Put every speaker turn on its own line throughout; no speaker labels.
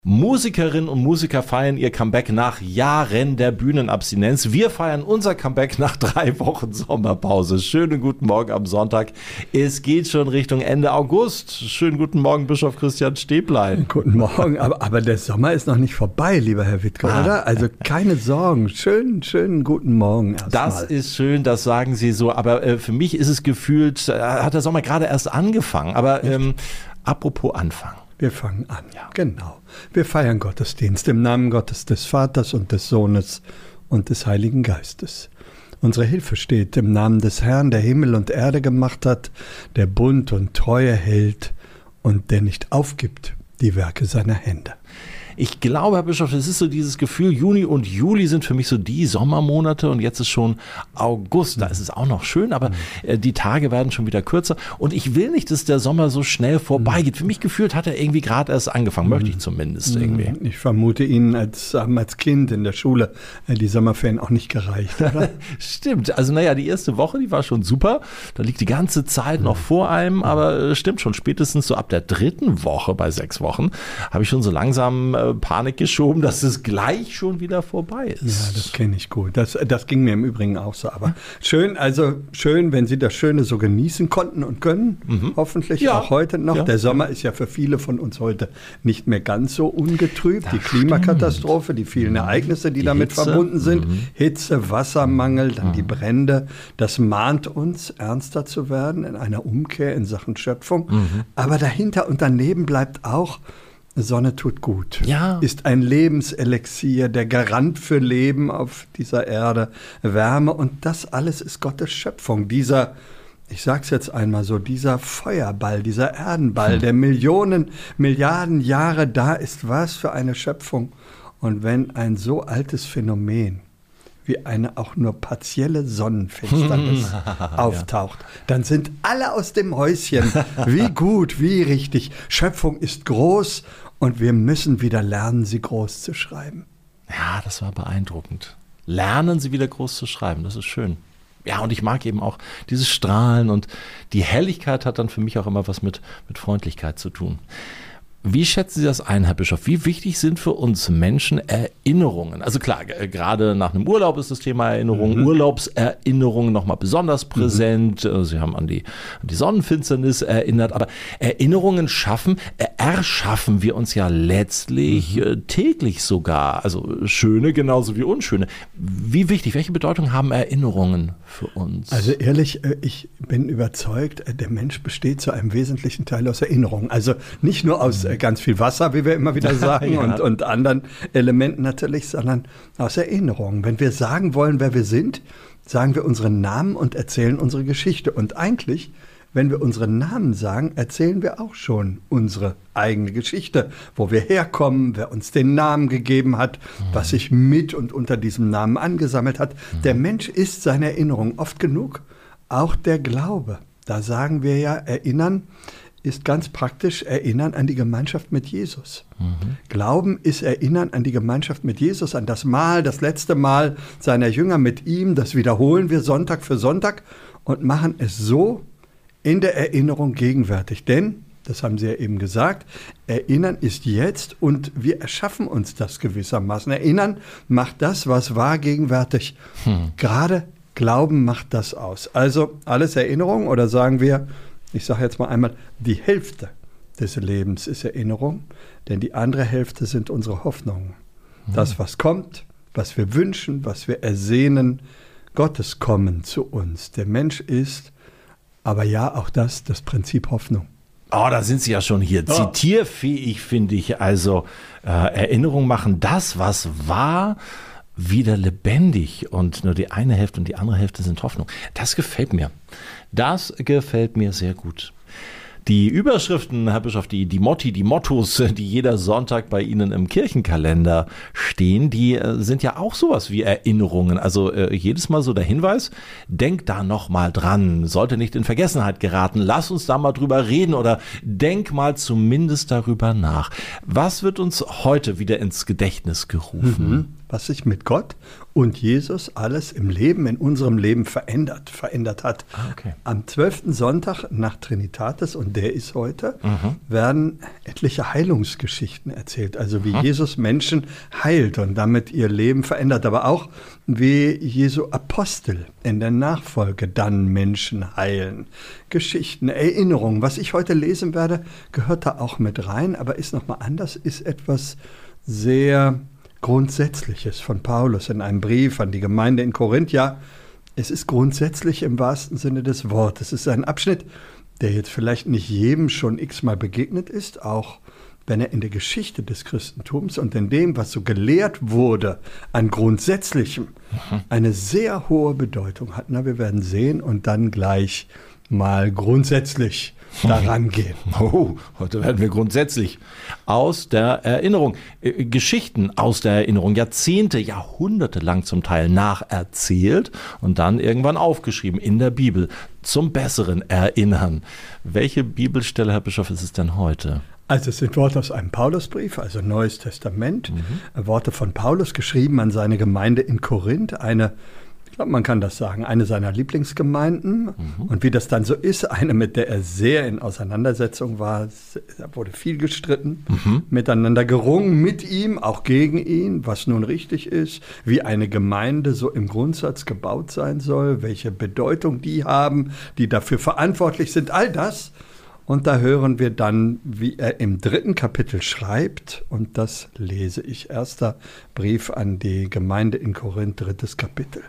Musikerinnen und Musiker feiern ihr Comeback nach Jahren der Bühnenabstinenz. Wir feiern unser Comeback nach 3 Wochen Sommerpause. Schönen guten Morgen am Sonntag. Es geht schon Richtung Ende August. Schönen guten Morgen, Bischof Christian Stäblein.
Guten Morgen, aber der Sommer ist noch nicht vorbei, lieber Herr Wittke, oder? Also keine Sorgen. Schönen guten Morgen erstmal.
Das ist schön, das sagen Sie so. Aber für mich ist es gefühlt, hat der Sommer gerade erst angefangen. Aber apropos Anfang.
Wir fangen an, ja. Genau. Wir feiern Gottesdienst im Namen Gottes, des Vaters und des Sohnes und des Heiligen Geistes. Unsere Hilfe steht im Namen des Herrn, der Himmel und Erde gemacht hat, der Bund und Treue hält und der nicht aufgibt die Werke seiner Hände.
Ich glaube, Herr Bischof, es ist so dieses Gefühl, Juni und Juli sind für mich so die Sommermonate und jetzt ist schon August. Da ist es auch noch schön, aber die Tage werden schon wieder kürzer und ich will nicht, dass der Sommer so schnell vorbeigeht. Für mich gefühlt hat er irgendwie gerade erst angefangen, möchte ich zumindest irgendwie.
Ich vermute, Ihnen haben als Kind in der Schule die Sommerferien auch nicht gereicht, oder?
Stimmt, also die erste Woche, die war schon super. Da liegt die ganze Zeit noch vor einem, aber stimmt schon, spätestens so ab der 3. Woche bei 6 Wochen habe ich schon so langsam Panik geschoben, dass es gleich schon wieder vorbei ist.
Ja, das kenne ich gut. Das ging mir im Übrigen auch so. Aber schön, wenn Sie das Schöne so genießen konnten und können. Hoffentlich auch heute noch. Ja. Der Sommer ist ja für viele von uns heute nicht mehr ganz so ungetrübt. Das die Klimakatastrophe, die vielen Ereignisse, die damit Hitze verbunden sind. Hitze, Wassermangel, dann die Brände. Das mahnt uns, ernster zu werden in einer Umkehr in Sachen Schöpfung. Aber dahinter und daneben bleibt auch, Sonne tut gut, ist ein Lebenselixier, der Garant für Leben auf dieser Erde, Wärme und das alles ist Gottes Schöpfung. Dieser, ich sag's jetzt einmal so, dieser Feuerball, dieser Erdenball, der Millionen, Milliarden Jahre da ist, was für eine Schöpfung. Und wenn ein so altes Phänomen wie eine auch nur partielle Sonnenfinsternis auftaucht, dann sind alle aus dem Häuschen. Wie gut, wie richtig. Schöpfung ist groß und wir müssen wieder lernen, sie groß zu schreiben.
Ja, das war beeindruckend. Lernen sie wieder groß zu schreiben, das ist schön. Ja, und ich mag eben auch dieses Strahlen und die Helligkeit hat dann für mich auch immer was mit Freundlichkeit zu tun. Wie schätzen Sie das ein, Herr Bischof? Wie wichtig sind für uns Menschen Erinnerungen? Also klar, gerade nach einem Urlaub ist das Thema Erinnerung, Urlaubserinnerungen nochmal besonders präsent. Sie haben an die Sonnenfinsternis erinnert, aber Erinnerungen erschaffen wir uns ja letztlich täglich sogar. Also schöne genauso wie unschöne. Wie wichtig, welche Bedeutung haben Erinnerungen für uns?
Also ehrlich, ich bin überzeugt, der Mensch besteht zu einem wesentlichen Teil aus Erinnerungen. Also nicht nur aus ganz viel Wasser, wie wir immer wieder sagen, und anderen Elementen natürlich, sondern aus Erinnerungen. Wenn wir sagen wollen, wer wir sind, sagen wir unseren Namen und erzählen unsere Geschichte. Und eigentlich, wenn wir unseren Namen sagen, erzählen wir auch schon unsere eigene Geschichte, wo wir herkommen, wer uns den Namen gegeben hat, was sich mit und unter diesem Namen angesammelt hat. Der Mensch ist seine Erinnerung oft genug, auch der Glaube. Da sagen wir ja, erinnern ist ganz praktisch Erinnern an die Gemeinschaft mit Jesus. Glauben ist Erinnern an die Gemeinschaft mit Jesus, an das letzte Mal seiner Jünger mit ihm. Das wiederholen wir Sonntag für Sonntag und machen es so in der Erinnerung gegenwärtig. Denn, das haben Sie ja eben gesagt, Erinnern ist jetzt und wir erschaffen uns das gewissermaßen. Erinnern macht das, was war, gegenwärtig. Gerade Glauben macht das aus. Also alles Erinnerung oder sagen wir, ich sage jetzt mal einmal, die Hälfte des Lebens ist Erinnerung, denn die andere Hälfte sind unsere Hoffnungen. Das, was kommt, was wir wünschen, was wir ersehnen, Gottes Kommen zu uns. Der Mensch ist, aber ja, auch das Prinzip Hoffnung.
Oh, da sind Sie ja schon hier zitierfähig, finde ich. Also Erinnerung machen das, was war, wieder lebendig und nur die eine Hälfte und die andere Hälfte sind Hoffnung. Das gefällt mir. Das gefällt mir sehr gut. Die Überschriften, Herr Bischof, die Motti, die Mottos, die jeder Sonntag bei Ihnen im Kirchenkalender stehen, die sind ja auch sowas wie Erinnerungen. Also jedes Mal so der Hinweis, denk da noch mal dran, sollte nicht in Vergessenheit geraten, lass uns da mal drüber reden oder denk mal zumindest darüber nach. Was wird uns heute wieder ins Gedächtnis gerufen?
was sich mit Gott und Jesus alles im Leben, in unserem Leben verändert hat.
Okay.
Am 12. Sonntag nach Trinitatis, und der ist heute, werden etliche Heilungsgeschichten erzählt. Also wie Jesus Menschen heilt und damit ihr Leben verändert, aber auch wie Jesu Apostel in der Nachfolge dann Menschen heilen. Geschichten, Erinnerungen. Was ich heute lesen werde, gehört da auch mit rein, aber ist nochmal anders, ist etwas sehr Grundsätzliches von Paulus in einem Brief an die Gemeinde in Korinth. Ja, es ist grundsätzlich im wahrsten Sinne des Wortes. Es ist ein Abschnitt, der jetzt vielleicht nicht jedem schon x-mal begegnet ist, auch wenn er in der Geschichte des Christentums und in dem, was so gelehrt wurde, an Grundsätzlichem, eine sehr hohe Bedeutung hat. Na, wir werden sehen und dann gleich mal grundsätzlich daran gehen.
Oh, heute werden wir grundsätzlich aus der Erinnerung, Geschichten aus der Erinnerung, Jahrzehnte, Jahrhunderte lang zum Teil nacherzählt und dann irgendwann aufgeschrieben in der Bibel zum besseren Erinnern. Welche Bibelstelle, Herr Bischof, ist es denn heute?
Also es sind Worte aus einem Paulusbrief, also Neues Testament, Worte von Paulus, geschrieben an seine Gemeinde in Korinth, ich glaube, man kann das sagen, eine seiner Lieblingsgemeinden. Und wie das dann so ist, eine, mit der er sehr in Auseinandersetzung war, da wurde viel gestritten, miteinander gerungen, mit ihm, auch gegen ihn, was nun richtig ist, wie eine Gemeinde so im Grundsatz gebaut sein soll, welche Bedeutung die haben, die dafür verantwortlich sind, all das. Und da hören wir dann, wie er im 3. Kapitel schreibt, und das lese ich, 1. Brief an die Gemeinde in Korinth, 3. Kapitel.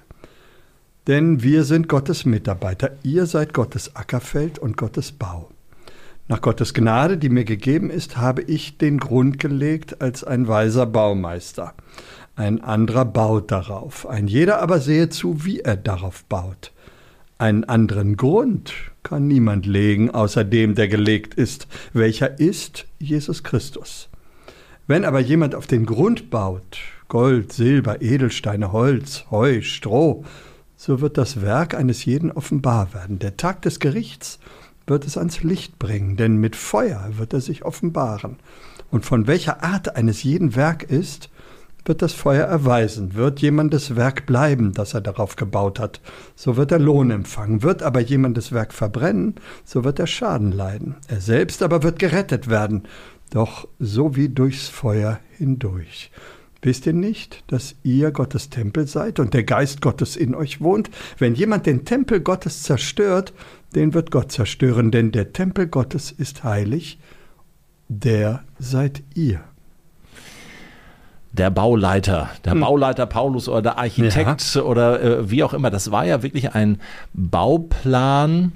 Denn wir sind Gottes Mitarbeiter, ihr seid Gottes Ackerfeld und Gottes Bau. Nach Gottes Gnade, die mir gegeben ist, habe ich den Grund gelegt als ein weiser Baumeister. Ein anderer baut darauf, ein jeder aber sehe zu, wie er darauf baut. Einen anderen Grund kann niemand legen, außer dem, der gelegt ist, welcher ist Jesus Christus. Wenn aber jemand auf den Grund baut, Gold, Silber, Edelsteine, Holz, Heu, Stroh, so wird das Werk eines jeden offenbar werden. Der Tag des Gerichts wird es ans Licht bringen, denn mit Feuer wird er sich offenbaren. Und von welcher Art eines jeden Werk ist, wird das Feuer erweisen. Wird jemandes Werk bleiben, das er darauf gebaut hat, so wird er Lohn empfangen. Wird aber jemandes Werk verbrennen, so wird er Schaden leiden. Er selbst aber wird gerettet werden, doch so wie durchs Feuer hindurch. Wisst ihr nicht, dass ihr Gottes Tempel seid und der Geist Gottes in euch wohnt? Wenn jemand den Tempel Gottes zerstört, den wird Gott zerstören, denn der Tempel Gottes ist heilig, der seid ihr.
Der Bauleiter Paulus oder der Architekt oder wie auch immer, das war ja wirklich ein Bauplan.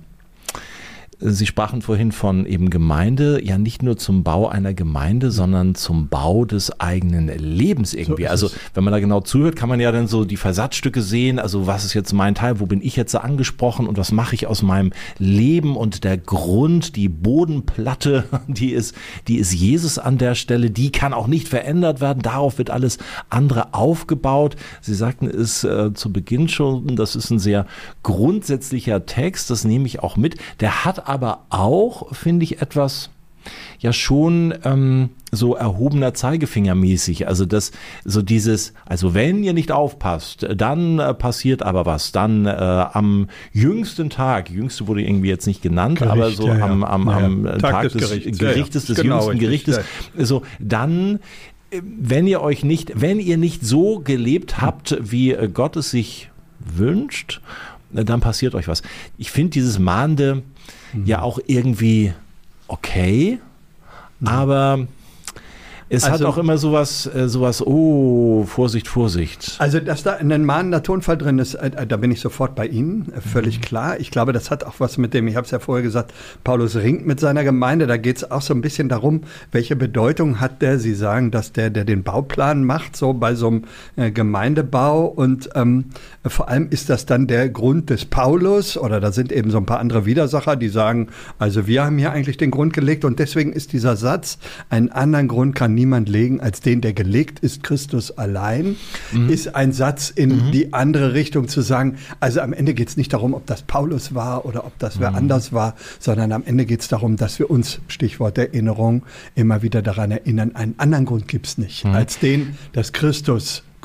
Sie sprachen vorhin von eben Gemeinde, ja nicht nur zum Bau einer Gemeinde, sondern zum Bau des eigenen Lebens irgendwie. So also wenn man da genau zuhört, kann man ja dann so die Versatzstücke sehen, also was ist jetzt mein Teil, wo bin ich jetzt angesprochen und was mache ich aus meinem Leben und der Grund, die Bodenplatte, die ist Jesus an der Stelle, die kann auch nicht verändert werden, darauf wird alles andere aufgebaut. Sie sagten es zu Beginn schon, das ist ein sehr grundsätzlicher Text, das nehme ich auch mit, der hat aber auch, finde ich, etwas ja schon so erhobener Zeigefinger mäßig. Also das, so dieses, also wenn ihr nicht aufpasst, dann passiert aber was. Dann am jüngsten Tag, jüngste wurde irgendwie jetzt nicht genannt,
Gericht,
aber so am Tag des Gerichtes, des
genau,
jüngsten Gerichtes, so dann wenn ihr nicht so gelebt habt, wie Gott es sich wünscht, dann passiert euch was. Ich finde dieses Mahnende ja auch irgendwie okay, aber es hat auch immer sowas, oh, Vorsicht.
Also, dass da ein mahnender Tonfall drin ist, da bin ich sofort bei Ihnen, völlig klar. Ich glaube, das hat auch was mit dem, ich habe es ja vorher gesagt, Paulus ringt mit seiner Gemeinde, da geht es auch so ein bisschen darum, welche Bedeutung hat der, Sie sagen, dass der den Bauplan macht, so bei so einem Gemeindebau und vor allem ist das dann der Grund des Paulus oder da sind eben so ein paar andere Widersacher, die sagen, also wir haben hier eigentlich den Grund gelegt und deswegen ist dieser Satz, einen anderen Grund kann niemand legen als den, der gelegt ist, Christus allein, ist ein Satz in die andere Richtung zu sagen, also am Ende geht es nicht darum, ob das Paulus war oder ob das wer anders war, sondern am Ende geht es darum, dass wir uns, Stichwort Erinnerung, immer wieder daran erinnern, einen anderen Grund gibt es nicht, als den, dass Christus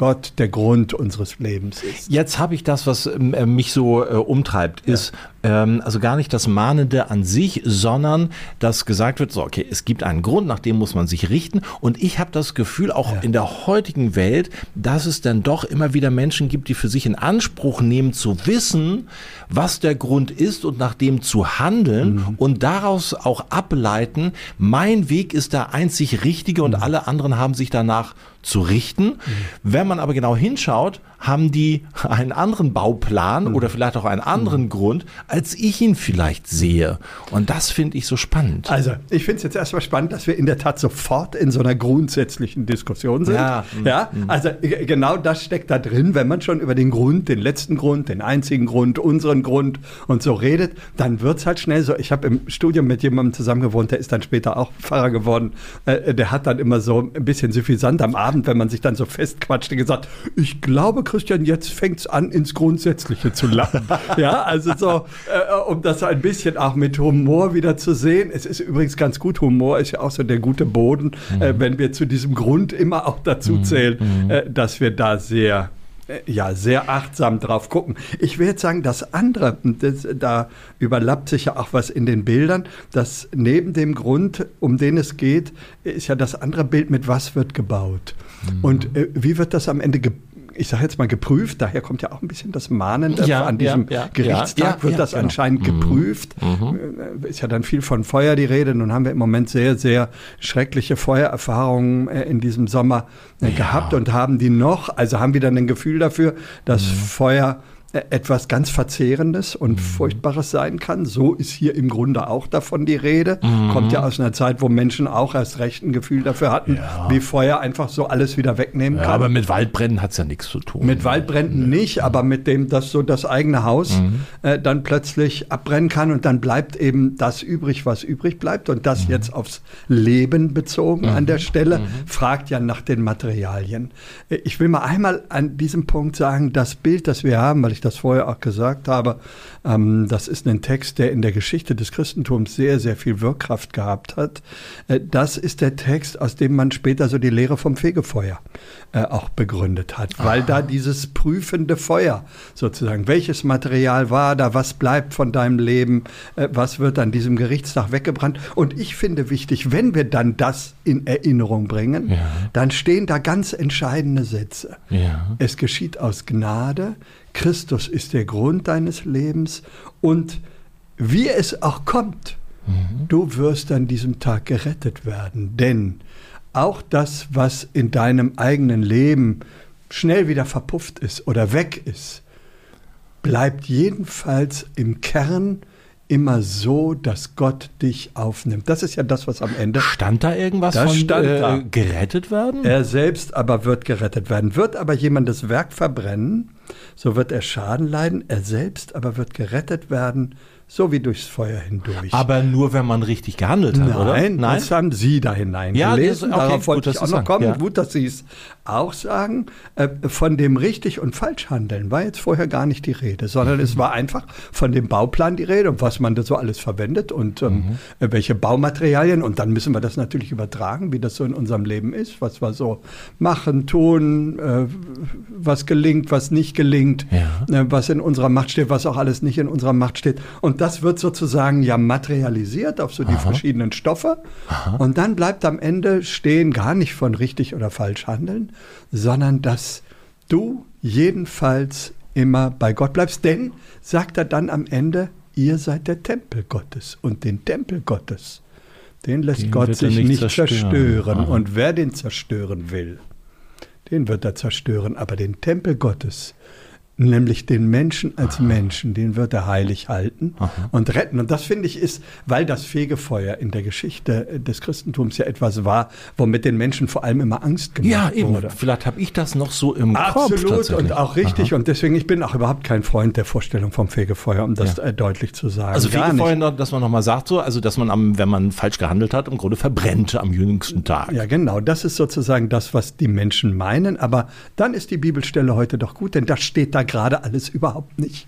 Gott der Grund unseres Lebens ist.
Jetzt habe ich das, was mich so umtreibt, ist also gar nicht das Mahnende an sich, sondern dass gesagt wird, so okay, es gibt einen Grund, nach dem muss man sich richten. Und ich habe das Gefühl, auch in der heutigen Welt, dass es dann doch immer wieder Menschen gibt, die für sich in Anspruch nehmen, zu wissen, was der Grund ist und nach dem zu handeln und daraus auch ableiten, mein Weg ist der einzig richtige und alle anderen haben sich danach zu richten. Wenn man aber genau hinschaut, haben die einen anderen Bauplan oder vielleicht auch einen anderen Grund, als ich ihn vielleicht sehe. Und das finde ich so spannend.
Also, ich finde es jetzt erstmal spannend, dass wir in der Tat sofort in so einer grundsätzlichen Diskussion sind. Also genau das steckt da drin. Wenn man schon über den Grund, den letzten Grund, den einzigen Grund, unseren Grund und so redet, dann wird es halt schnell so. Ich habe im Studium mit jemandem zusammen gewohnt, der ist dann später auch Pfarrer geworden. Der hat dann immer so ein bisschen suffisant am Abend, wenn man sich dann so festquatschte, gesagt, ich glaube, Christian, jetzt fängt es an, ins Grundsätzliche zu lachen. Ja, also so, um das ein bisschen auch mit Humor wieder zu sehen. Es ist übrigens ganz gut, Humor ist ja auch so der gute Boden, wenn wir zu diesem Grund immer auch dazu zählen, dass wir da sehr achtsam drauf gucken. Ich will jetzt sagen, das andere, da überlappt sich ja auch was in den Bildern, dass neben dem Grund, um den es geht, ist ja das andere Bild mit was wird gebaut. Und wie wird das am Ende ich sage jetzt mal geprüft, daher kommt ja auch ein bisschen das Mahnende an diesem Gerichtstag, wird das anscheinend geprüft. Ist ja dann viel von Feuer die Rede. Nun haben wir im Moment sehr, sehr schreckliche Feuererfahrungen in diesem Sommer gehabt und haben die noch, also haben wir dann ein Gefühl dafür, dass Feuer etwas ganz Verzehrendes und Furchtbares sein kann. So ist hier im Grunde auch davon die Rede. Kommt ja aus einer Zeit, wo Menschen auch erst recht ein Gefühl dafür hatten, wie Feuer einfach so alles wieder wegnehmen kann.
Aber mit Waldbränden hat es ja nichts zu tun.
Mit Waldbränden nicht, aber mit dem, dass so das eigene Haus dann plötzlich abbrennen kann und dann bleibt eben das übrig, was übrig bleibt. Und das jetzt aufs Leben bezogen an der Stelle, fragt ja nach den Materialien. Ich will mal einmal an diesem Punkt sagen, das Bild, das wir haben, weil ich das vorher auch gesagt habe, das ist ein Text, der in der Geschichte des Christentums sehr, sehr viel Wirkkraft gehabt hat. Das ist der Text, aus dem man später so die Lehre vom Fegefeuer auch begründet hat, weil da dieses prüfende Feuer sozusagen, welches Material war da, was bleibt von deinem Leben, was wird an diesem Gerichtstag weggebrannt. Und ich finde wichtig, wenn wir dann das in Erinnerung bringen, dann stehen da ganz entscheidende Sätze. Es geschieht aus Gnade, Christus ist der Grund deines Lebens und wie es auch kommt, du wirst an diesem Tag gerettet werden, denn auch das, was in deinem eigenen Leben schnell wieder verpufft ist oder weg ist, bleibt jedenfalls im Kern immer so, dass Gott dich aufnimmt. Das ist ja das, was am Ende...
Stand da irgendwas von gerettet werden?
Er selbst aber wird gerettet werden. Wird aber jemandes Werk verbrennen, so wird er Schaden leiden. Er selbst aber wird gerettet werden, so wie durchs Feuer hindurch.
Aber nur, wenn man richtig gehandelt hat, oder?
Nein, das haben Sie da hineingelesen.
Ja, okay,
darauf wollte ich auch noch kommen.
Ja.
Gut, dass Sie es auch sagen. Von dem richtig und falsch handeln war jetzt vorher gar nicht die Rede, sondern es war einfach von dem Bauplan die Rede und was man da so alles verwendet und welche Baumaterialien. Und dann müssen wir das natürlich übertragen, wie das so in unserem Leben ist, was wir so machen, tun, was gelingt, was nicht gelingt, was in unserer Macht steht, was auch alles nicht in unserer Macht steht. Und das wird sozusagen ja materialisiert auf so die verschiedenen Stoffe. Und dann bleibt am Ende stehen gar nicht von richtig oder falsch handeln, sondern dass du jedenfalls immer bei Gott bleibst. Denn, sagt er dann am Ende, ihr seid der Tempel Gottes. Und den Tempel Gottes, den lässt Gott sich nicht zerstören. Und wer den zerstören will, den wird er zerstören. Aber den Tempel Gottes, nämlich den Menschen als Menschen, den wird er heilig halten und retten. Und das, finde ich, ist, weil das Fegefeuer in der Geschichte des Christentums ja etwas war, womit den Menschen vor allem immer Angst gemacht wurde.
Vielleicht habe ich das noch so im Kopf.
Absolut und auch richtig. Und deswegen, ich bin auch überhaupt kein Freund der Vorstellung vom Fegefeuer, um das deutlich zu sagen.
Also Fegefeuer, dass man nochmal sagt, so, also dass man, wenn man falsch gehandelt hat, im Grunde verbrennt am jüngsten Tag.
Ja, genau. Das ist sozusagen das, was die Menschen meinen. Aber dann ist die Bibelstelle heute doch gut, denn das steht da gerade alles überhaupt nicht.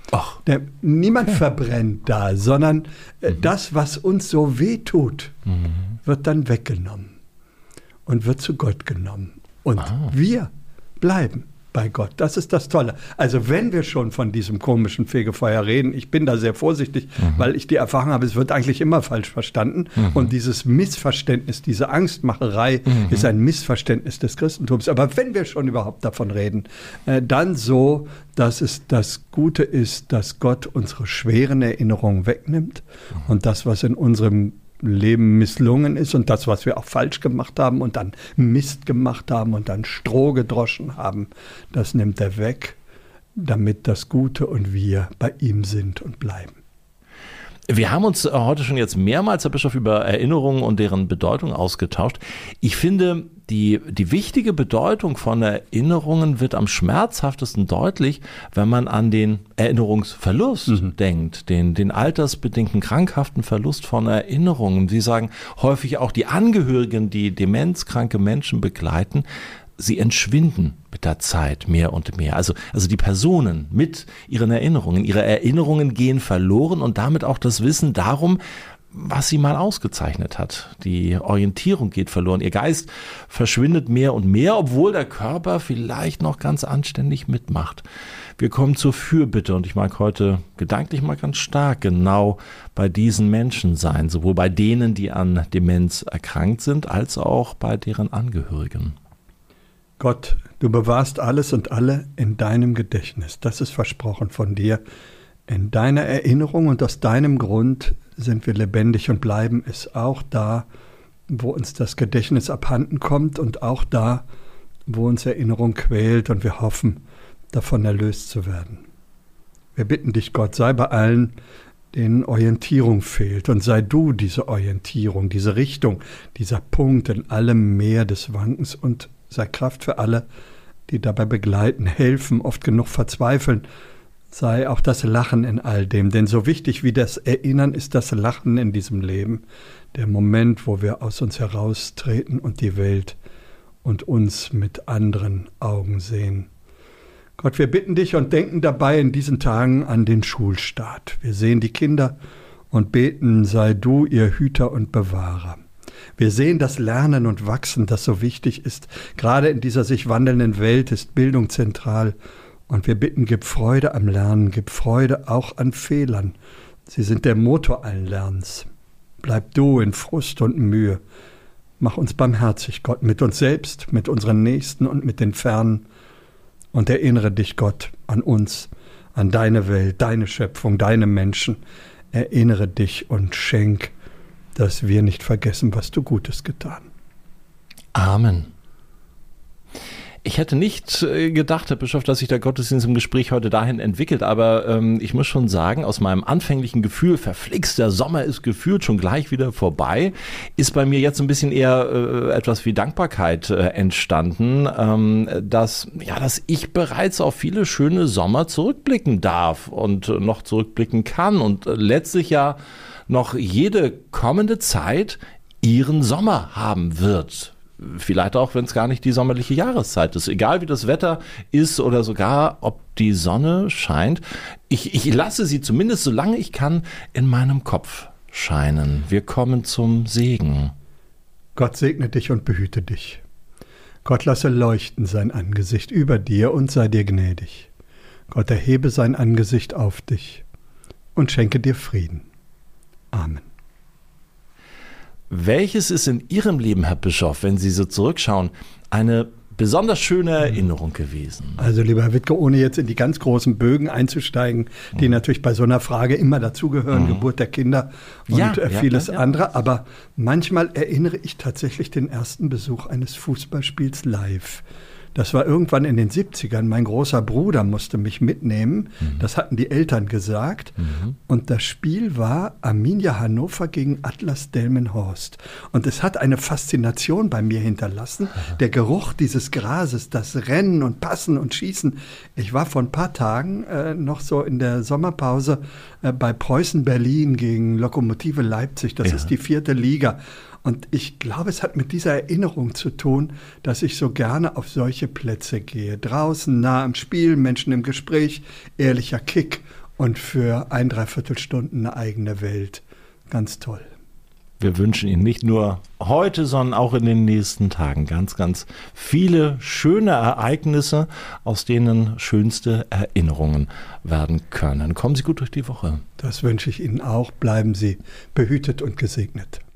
Niemand verbrennt da, sondern das, was uns so wehtut, wird dann weggenommen und wird zu Gott genommen. Und wir bleiben bei Gott. Das ist das Tolle. Also wenn wir schon von diesem komischen Fegefeuer reden, ich bin da sehr vorsichtig, weil ich die Erfahrung habe, es wird eigentlich immer falsch verstanden. Und dieses Missverständnis, diese Angstmacherei ist ein Missverständnis des Christentums. Aber wenn wir schon überhaupt davon reden, dann so, dass es das Gute ist, dass Gott unsere schweren Erinnerungen wegnimmt und das, was in unserem Leben misslungen ist und das, was wir auch falsch gemacht haben und dann Mist gemacht haben und dann Stroh gedroschen haben, das nimmt er weg, damit das Gute und wir bei ihm sind und bleiben.
Wir haben uns heute schon jetzt mehrmals, Herr Bischof, über Erinnerungen und deren Bedeutung ausgetauscht. Ich finde, die wichtige Bedeutung von Erinnerungen wird am schmerzhaftesten deutlich, wenn man an den Erinnerungsverlust denkt, den altersbedingten, krankhaften Verlust von Erinnerungen. Sie sagen häufig auch die Angehörigen, die demenzkranke Menschen begleiten, sie entschwinden mit der Zeit mehr und mehr. Also die Personen mit ihren Erinnerungen. Ihre Erinnerungen gehen verloren und damit auch das Wissen darum, was sie mal ausgezeichnet hat. Die Orientierung geht verloren. Ihr Geist verschwindet mehr und mehr, obwohl der Körper vielleicht noch ganz anständig mitmacht. Wir kommen zur Fürbitte und ich mag heute gedanklich mal ganz stark genau bei diesen Menschen sein, sowohl bei denen, die an Demenz erkrankt sind, als auch bei deren Angehörigen.
Gott, du bewahrst alles und alle in deinem Gedächtnis. Das ist versprochen von dir. In deiner Erinnerung und aus deinem Grund sind wir lebendig und bleiben es auch da, wo uns das Gedächtnis abhanden kommt und auch da, wo uns Erinnerung quält und wir hoffen, davon erlöst zu werden. Wir bitten dich, Gott, sei bei allen, denen Orientierung fehlt und sei du diese Orientierung, diese Richtung, dieser Punkt in allem Meer des Wankens und sei Kraft für alle, die dabei begleiten, helfen, oft genug verzweifeln. Sei auch das Lachen in all dem, denn so wichtig wie das Erinnern ist das Lachen in diesem Leben, der Moment, wo wir aus uns heraustreten und die Welt und uns mit anderen Augen sehen. Gott, wir bitten dich und denken dabei in diesen Tagen an den Schulstart. Wir sehen die Kinder und beten, sei du ihr Hüter und Bewahrer. Wir sehen das Lernen und Wachsen, das so wichtig ist. Gerade in dieser sich wandelnden Welt ist Bildung zentral. Und wir bitten, gib Freude am Lernen, gib Freude auch an Fehlern. Sie sind der Motor allen Lernens. Bleib du in Frust und Mühe. Mach uns barmherzig, Gott, mit uns selbst, mit unseren Nächsten und mit den Fernen. Und erinnere dich, Gott, an uns, an deine Welt, deine Schöpfung, deine Menschen. Erinnere dich und schenk, dass wir nicht vergessen, was du Gutes getan.
Amen. Ich hätte nicht gedacht, Herr Bischof, dass sich der Gottesdienst im Gespräch heute dahin entwickelt, aber ich muss schon sagen, aus meinem anfänglichen Gefühl, verflixt, der Sommer ist gefühlt schon gleich wieder vorbei, ist bei mir jetzt ein bisschen eher etwas wie Dankbarkeit entstanden, dass ich bereits auf viele schöne Sommer zurückblicken darf und noch zurückblicken kann und letztlich ja noch jede kommende Zeit ihren Sommer haben wird. Vielleicht auch, wenn es gar nicht die sommerliche Jahreszeit ist. Egal wie das Wetter ist oder sogar, ob die Sonne scheint. Ich lasse sie zumindest, solange ich kann, in meinem Kopf scheinen. Wir kommen zum Segen.
Gott segne dich und behüte dich. Gott lasse leuchten sein Angesicht über dir und sei dir gnädig. Gott erhebe sein Angesicht auf dich und schenke dir Frieden. Amen.
Welches ist in Ihrem Leben, Herr Bischof, wenn Sie so zurückschauen, eine besonders schöne Erinnerung gewesen?
Also lieber Herr Wittke, ohne jetzt in die ganz großen Bögen einzusteigen, die natürlich bei so einer Frage immer dazugehören, Geburt der Kinder und vieles andere, aber manchmal erinnere ich tatsächlich den ersten Besuch eines Fußballspiels live. Das war irgendwann in den 70ern. Mein großer Bruder musste mich mitnehmen. Das hatten die Eltern gesagt. Und das Spiel war Arminia Hannover gegen Atlas Delmenhorst. Und es hat eine Faszination bei mir hinterlassen. Der Geruch dieses Grases, das Rennen und Passen und Schießen. Ich war vor ein paar Tagen noch so in der Sommerpause bei Preußen Berlin gegen Lokomotive Leipzig. Das ist die 4. Liga. Und ich glaube, es hat mit dieser Erinnerung zu tun, dass ich so gerne auf solche Plätze gehe. Draußen, nah am Spiel, Menschen im Gespräch, ehrlicher Kick und für 1 3/4 Stunden eine eigene Welt. Ganz toll.
Wir wünschen Ihnen nicht nur heute, sondern auch in den nächsten Tagen ganz, ganz viele schöne Ereignisse, aus denen schönste Erinnerungen werden können. Kommen Sie gut durch die Woche.
Das wünsche ich Ihnen auch. Bleiben Sie behütet und gesegnet.